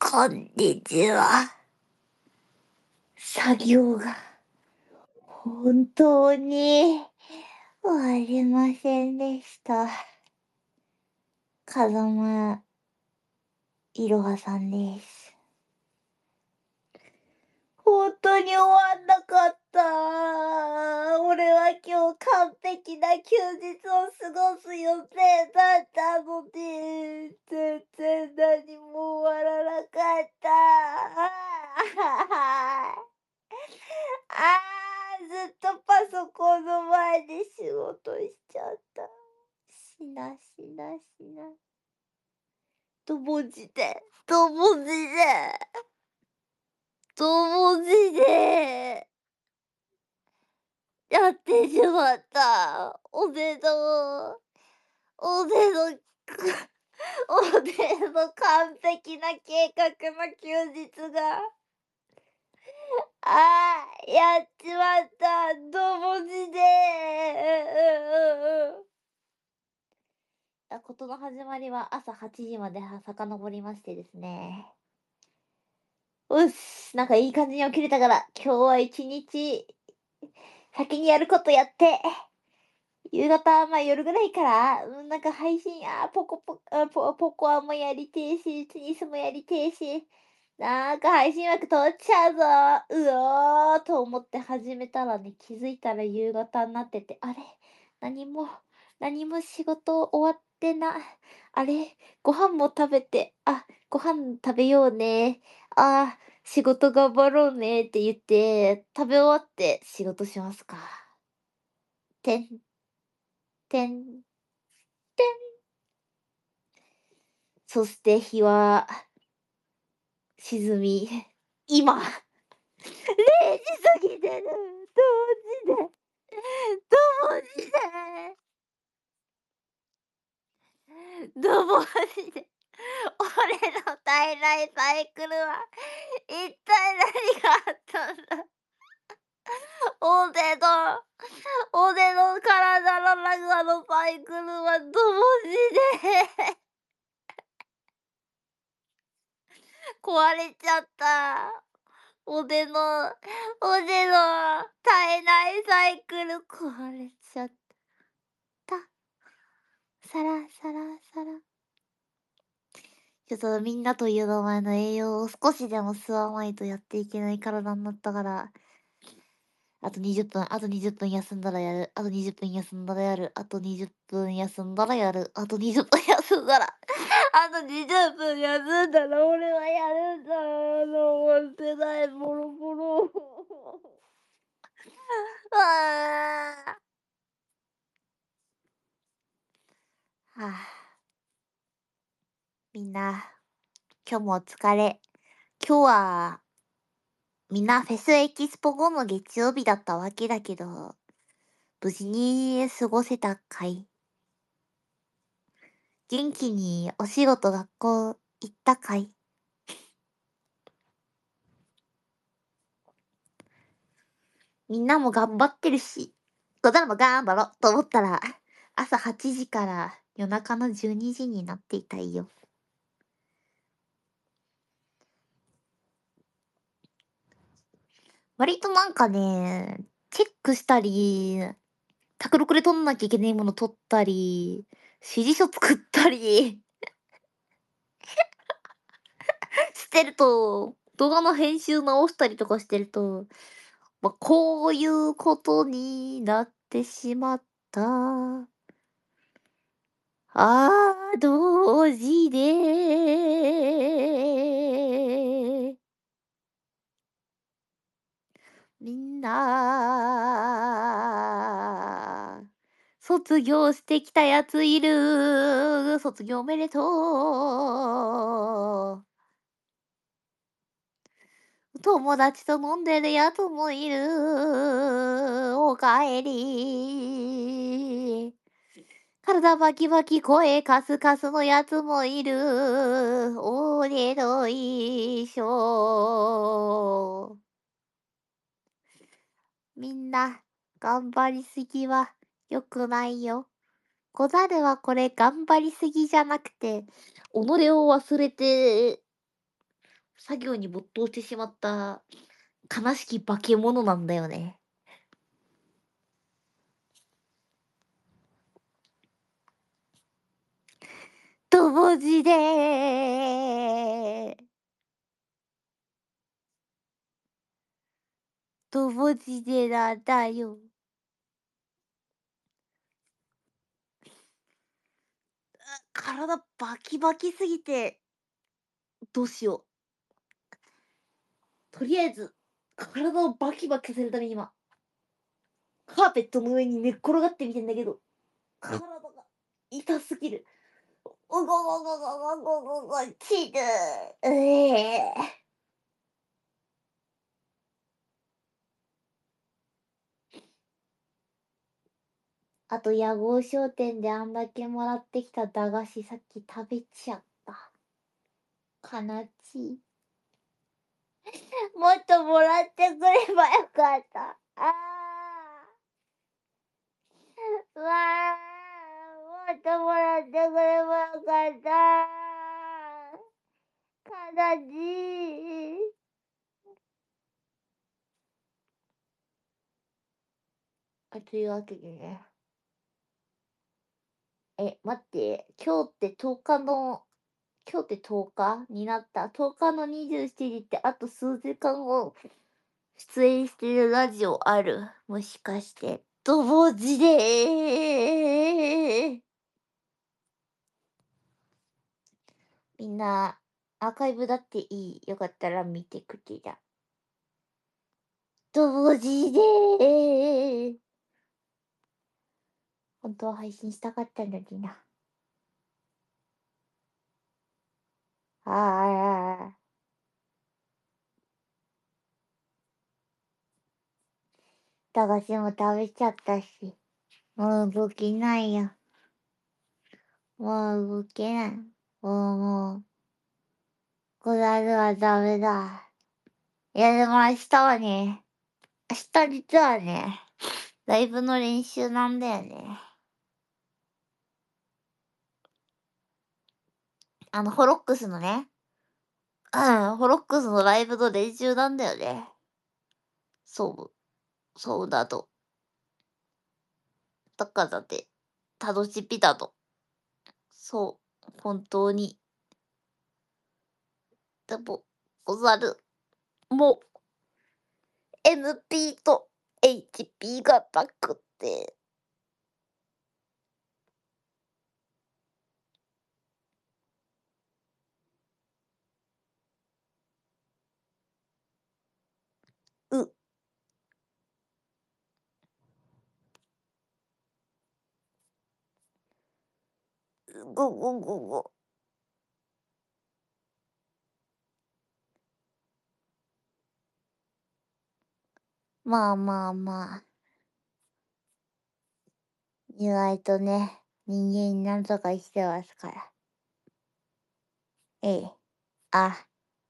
こんにちは。作業が本当に終わりませんでした。風間いろはさんです。本当に終わんなかった。俺は今日完璧な休日を過ごす予定だったのに、全然何も終わらなかった。ずっとパソコンの前で仕事しちゃった。しなしなしな。とぼじで、とぼじで、とぼじで、やってしまった。おでの、おでの完璧な計画の休日が、やっちまった。とぼじで。事の始まりは朝8時まで遡りましてですね。うっす、なんかいい感じに起きれたから、今日は一日、先にやることやって、夕方、夜ぐらいから、なんか配信、ポコアもやりてえし、テニスもやりてえし、なんか配信枠取っちゃうぞ、うおーと思って始めたらね、気づいたら夕方になってて、あれ何も、何も仕事終わってな。あれご飯も食べて、ご飯食べようね。仕事頑張ろうねって言って、食べ終わって仕事しますか。てんてんてん。そして日は沈み、今、0時過ぎてる。同時で、同時で、同時で、俺の体内サイクルは一体何があったんだ。俺の、俺の体の中のサイクルは同時で壊れちゃった。俺の、俺の体内サイクル壊れちゃった。サラサラサラ。ちょっとみんなという名前の栄養を少しでも吸わないとやっていけない体になったから、あと20分、あと20分休んだらやる、あと20分休んだらやる、あと20分休んだらやる、あと20分休んだら、あと20分休んだら俺はやるんだ。終わってない、ボロボロ。ああ。はあ、みんな、今日もお疲れ。今日は、みんなフェスエキスポ後の月曜日だったわけだけど、無事に過ごせたかい？元気にお仕事学校行ったかい？みんなも頑張ってるし、これからも頑張ろうと思ったら、朝8時から夜中の12時になっていたいよ。割となんかね、チェックしたり、卓録で撮んなきゃいけないもの撮ったり、指示書作ったりしてると、動画の編集直したりとかしてると、こういうことになってしまった。同時で、みんな、卒業してきたやついる。卒業おめでとう。友達と飲んでるやつもいる。おかえり。体バキバキ声カスカスのやつもいる。俺の衣装。みんな、頑張りすぎは良くないよ。小猿はこれ頑張りすぎじゃなくて、己を忘れて作業に没頭してしまった悲しき化け物なんだよね。と文字でと文字でなんだよ。体バキバキすぎて、どうしよう。とりあえず、体をバキバキさせるために今、カーペットの上に寝っ転がってみてんだけど、体が痛すぎる。うごごごごごごごご、ちる。あと、屋号商店であんだけもらってきた駄菓子さっき食べちゃった。悲しい。もっともらってくればよかった。うわあ、もっともらってくればよかった。悲しい。というわけでね。待って、今日って10日になった。10日の27時ってあと数時間後、出演してるラジオある？もしかして。と文字でみんな、アーカイブだっていい。よかったら見てくれや。と文字で本当は配信したかったのにな。ああ。駄菓子も食べちゃったし、もう動けないよ。もう動けない。もう、こざるはダメだ。いや、でも明日はね、明日実はね、ライブの練習なんだよね。ホロックスのね、ホロックスのライブの練習なんだよね。そう、そうだと。だからって、楽しみだと。そう、本当に。でも、ござる。もう、NP と HP がなくて。う、ご。まあまあまあ。意外とね、人間なんとか生きてますから。ええ。あ、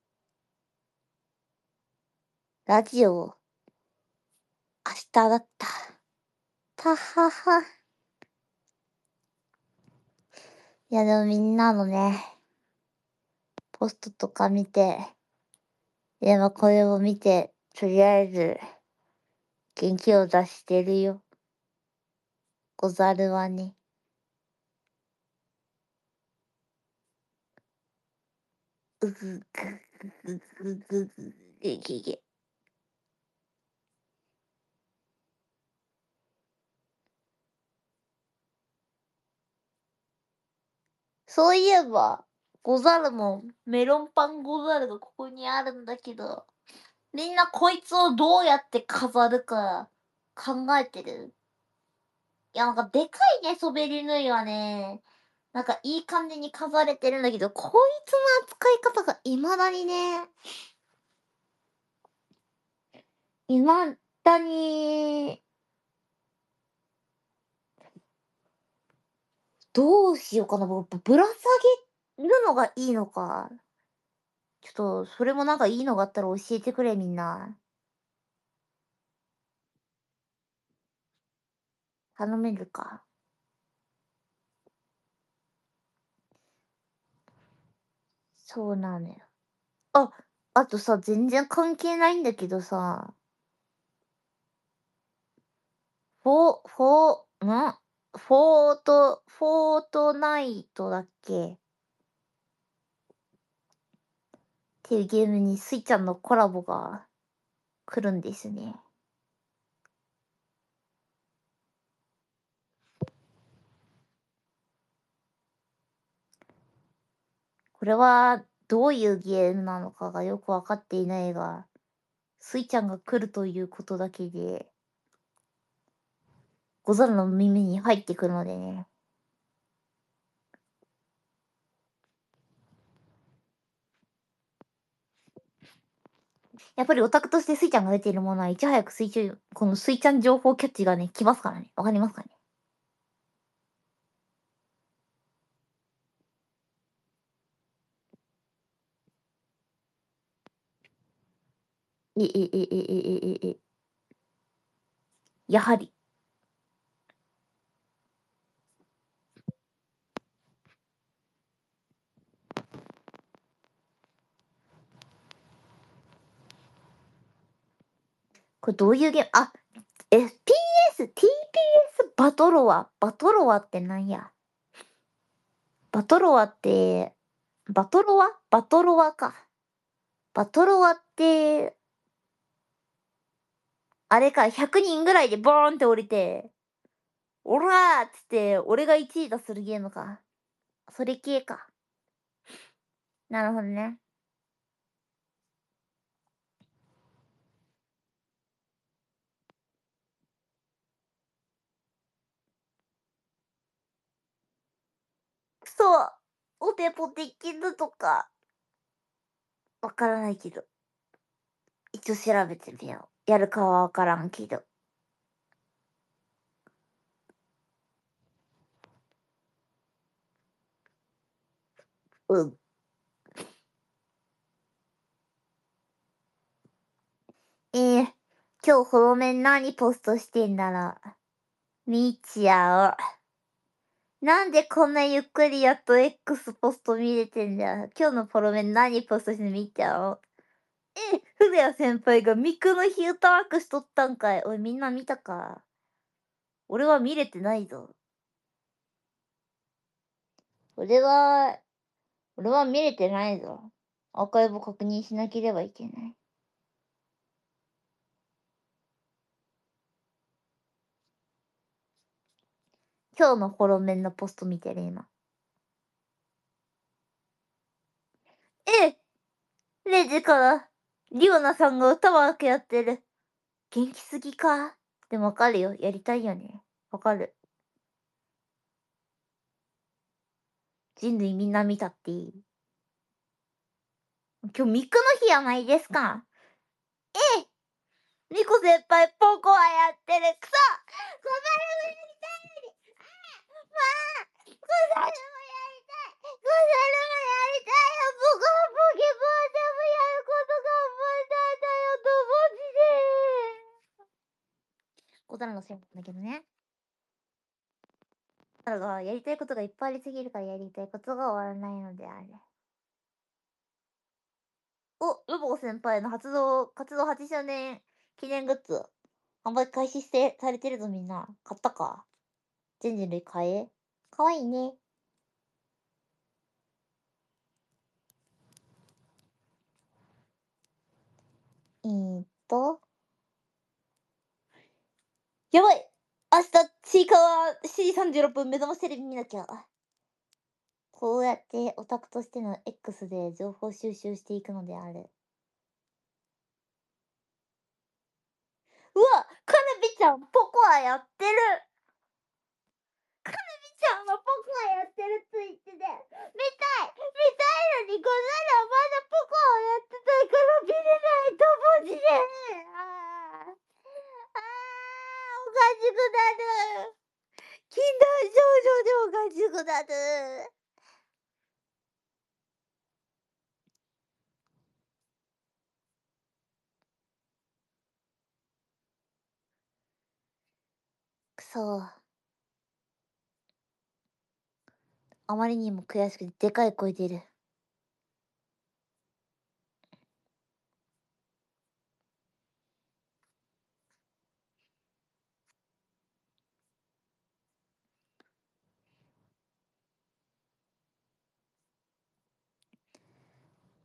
ラジオ、明日だった。たはは。いやでもみんなのね、ポストとか見て、でもこれを見て、とりあえず、元気を出してるよ。ござるはね。うぐぐぐぐぐぐげげげ。そういえば、ござるもメロンパンござるがここにあるんだけど、みんなこいつをどうやって飾るか考えてる？いや、なんかでかいね、ソベリヌイはね、なんかいい感じに飾れてるんだけど、こいつの扱い方が未だにね、未だに、どうしようかな、ぶら下げるのがいいのか。ちょっと、それもなんかいいのがあったら教えてくれ、みんな。頼めるか。そうなのよ。あ、 あとさ、全然関係ないんだけどさ、フォートナイトだっけっていうゲームにスイちゃんのコラボが来るんですね。これはどういうゲームなのかがよくわかっていないが、スイちゃんが来るということだけで、ござるの耳に入ってくるのでね。やっぱりオタクとしてスイちゃんが出ているものはいち早くこのスイちゃん情報キャッチがね、来ますからね。わかりますかね？え。やはり。これどういうゲームTPS バトロワってなんや？バトロワって、バトロワか。バトロワって、あれか、100人ぐらいでボーンって降りて、オラーっつって、俺が1位だするゲームか。それ系か。なるほどね。くそ、お手ポできるとか、わからないけど。一応調べてみよう。やるかはわからんけど。うん。今日フォロメン何ポストしてんだろう。見ちゃおう。なんでこんなゆっくりやっと X ポスト見れてんだよ。今日のフォロメン何ポストしてんの見ちゃおう。古谷先輩がミクのヒュートワークしとったんかい。おい、みんな見たか？俺は見れてないぞ。俺は、俺は見れてないぞ。アーカイブ確認しなければいけない。今日のフォロメンのポスト見てる、今。えレジから、リオナさんが歌わけやってる。元気すぎか？でもわかるよ。やりたいよね。わかる。人類みんな見たっていい。今日ミクの日やないですか。えミコ先輩ポコアやってる。くそコバルもやりたいまあコザルもやりたいコザルもやりたいよポコポケモンでもやることが思いたいんだよと文字でコザルのせいなんだけどね。コザルがやりたいことがいっぱいありすぎるからやりたいことが終わらないのである。ロボコ先輩の活動8周年記念グッズ、販売開始されてるぞみんな。買ったか？全人類買え。かわいいね。と、やばい明日、ちいかわ7時36分目覚ましテレビ見なきゃ。こうやってオタクとしての X で情報収集していくのである。うわカネビちゃん、ポコアやってるカネビちゃんはポコアやってるって言ってて、見たいのに、この間まだポコアやってたいから見れないと文字で。おかしくなる。禁断症状でおかしくなる。くそ。あまりにも悔しくてでかい声出る。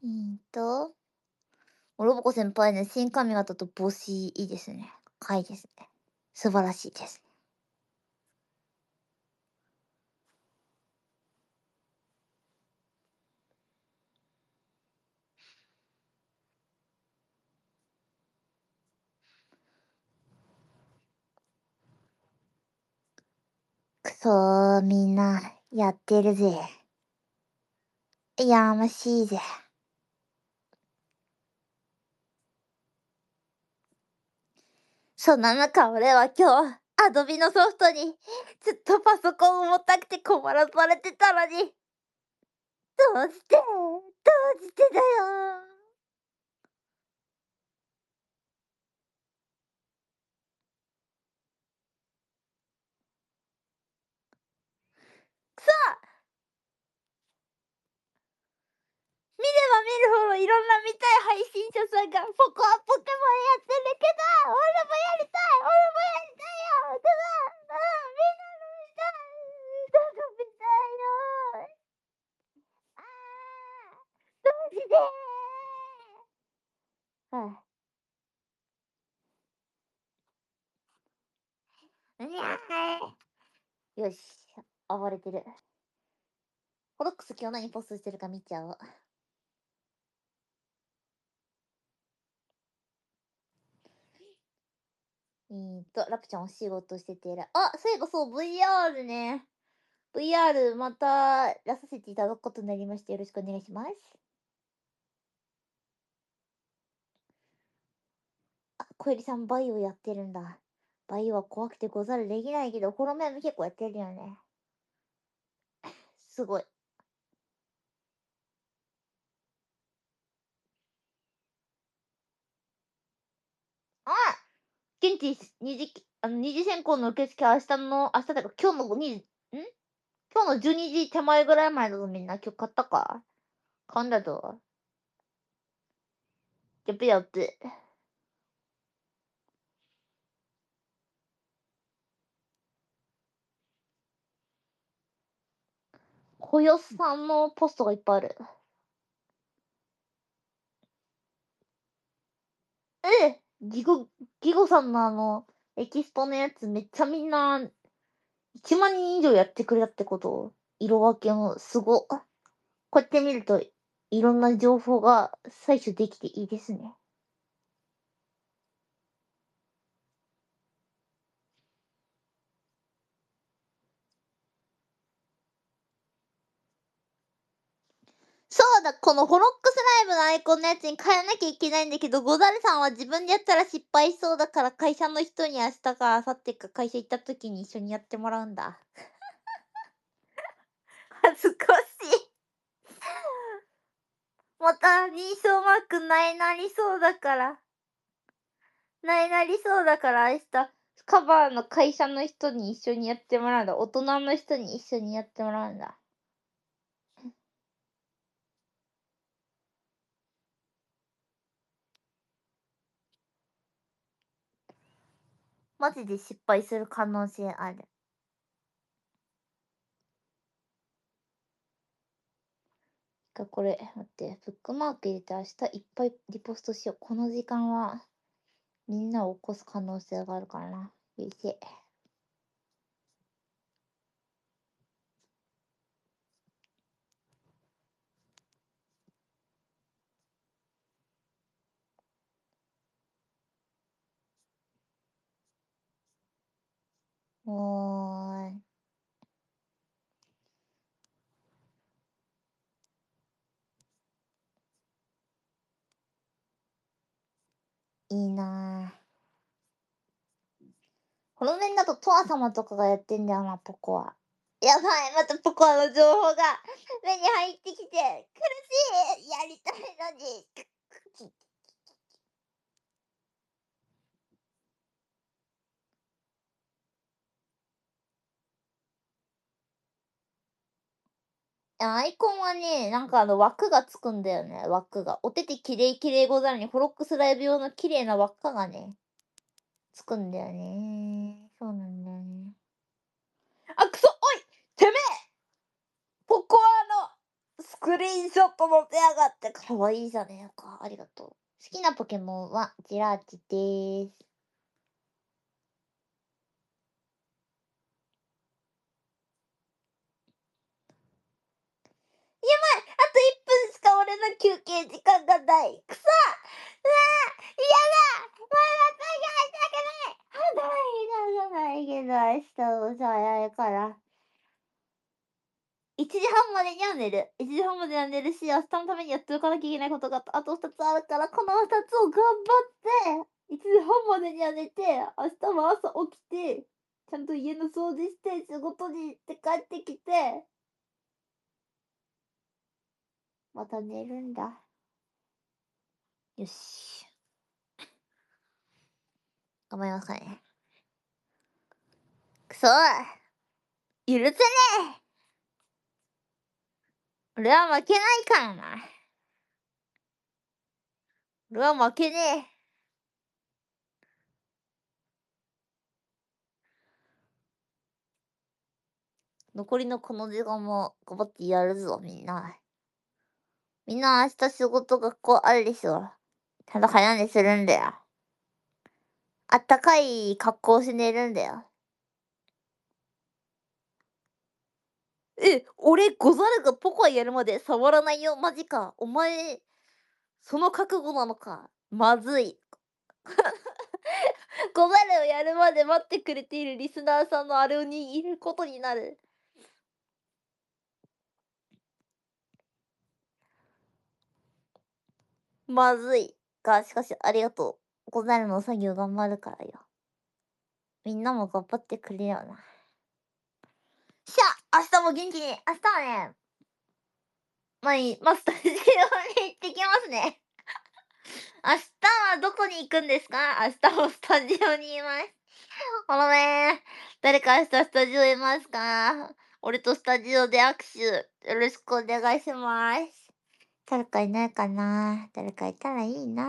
と、ロボコ先輩ね、新髪型と帽子いいですね。可愛いですね。素晴らしいです。くそー、みんな、やってるぜ。やましいぜ。そんな中、俺は今日、アドビのソフトに、ずっとパソコン重たくて困らされてたのに、どうしてどうしてだよ。くそ、見れば見るほどいろんな見たい配信者さんがポコアポケモンやってるけど、俺もやりたい、俺もやりたいよ。ただ、みんなの見たい。なんか見たいよ。あー、どうしてはあ、にゃーい。よし、暴れてる。ホロックス今日何ポストしてるか見ちゃおう。ラプちゃんお仕事しててあ、そういえばそう、VR ね。VR また出させていただくことになりまして、よろしくお願いします。あ、小百合さんバイオやってるんだ。バイオは怖くてござるできないけど、ホロメンも結構やってるよね。すごい。あ現地二次、二次選考の受付明日だから今日の今日の12時手前ぐらい前だぞみんな。今日買ったか買うんだぞ。やっべやっべ。小よさんのポストがいっぱいある。ギゴさんのエキスポのやつめっちゃみんな、1万人以上やってくれたってこと色分けもすご。こうやって見ると、いろんな情報が採取できていいですね。そうだ、このホロックスライブのアイコンのやつに変えなきゃいけないんだけど、ゴザルさんは自分でやったら失敗しそうだから、会社の人に明日か明後日か会社行った時に一緒にやってもらうんだ。恥ずかしい。また認証マークないなりそうだから。ないなりそうだから明日、カバーの会社の人に一緒にやってもらうんだ。大人の人に一緒にやってもらうんだ。マジで失敗する可能性ある。これ、待って、ブックマーク入れて明日いっぱいリポストしよう。この時間はみんなを起こす可能性があるからな。よいしょ。おーい。いいなぁ。この面だとトア様とかがやってんだよな、ポコア。やばい、またポコアの情報が目に入ってきて、苦しいやりたいのに。アイコンはね、なんか枠がつくんだよね、枠が。お手手きれいきれいござるに、ホロックスライブ用の綺麗な輪っかがね、つくんだよね。そうなんだよね。あ、くそおいてめえポコアのスクリーンショット載せやがって、かわいいじゃねえか。ありがとう。好きなポケモンはジラーチでーす。やばい、あと1分しか俺の休憩時間がない。くそ、うわー、嫌だ、まだトイレ行きたくない。あ、ないけど、明日も早いから。1時半までには寝る。1時半までには寝るし、明日のためにやっておかなきゃいけないことがあと2つあるから、この2つを頑張って、1時半までには寝て、明日も朝起きて、ちゃんと家の掃除して、仕事に行って帰ってきて、また寝るんだ。よし。頑張りますかね。くそ許せねえ、俺は負けないからな。俺は負けねえ。残りのこの時間も頑張ってやるぞ、みんな。みんな明日仕事学校あるでしょ。ちゃんと早寝するんだよ。あったかい格好して寝るんだよ。俺ござるがポコアやるまで触らないよ。マジか。お前、その覚悟なのか。まずい。ござるをやるまで待ってくれているリスナーさんのあれにいることになる。まずい。しかしありがとう。ござるの作業頑張るからよ。みんなも頑張ってくれよな。しゃ、明日も元気に。明日はね、スタジオに行ってきますね。明日はどこに行くんですか？明日もスタジオにいます。あのね、誰か明日スタジオいますか？俺とスタジオで握手、よろしくお願いします。誰かいないかな？誰かいたらいいな。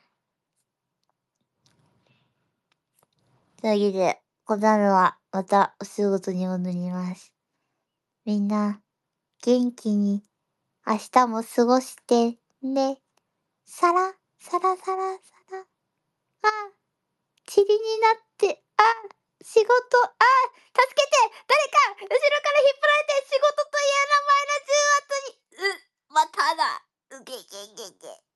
というわけで、この後はまたお仕事に戻ります。みんな、元気に明日も過ごしてね。さら、さらさらさら。あ、塵になって、仕事、助けて、誰か後ろから引っ張られて仕事という名前の重圧に、まただ。うげげげげ。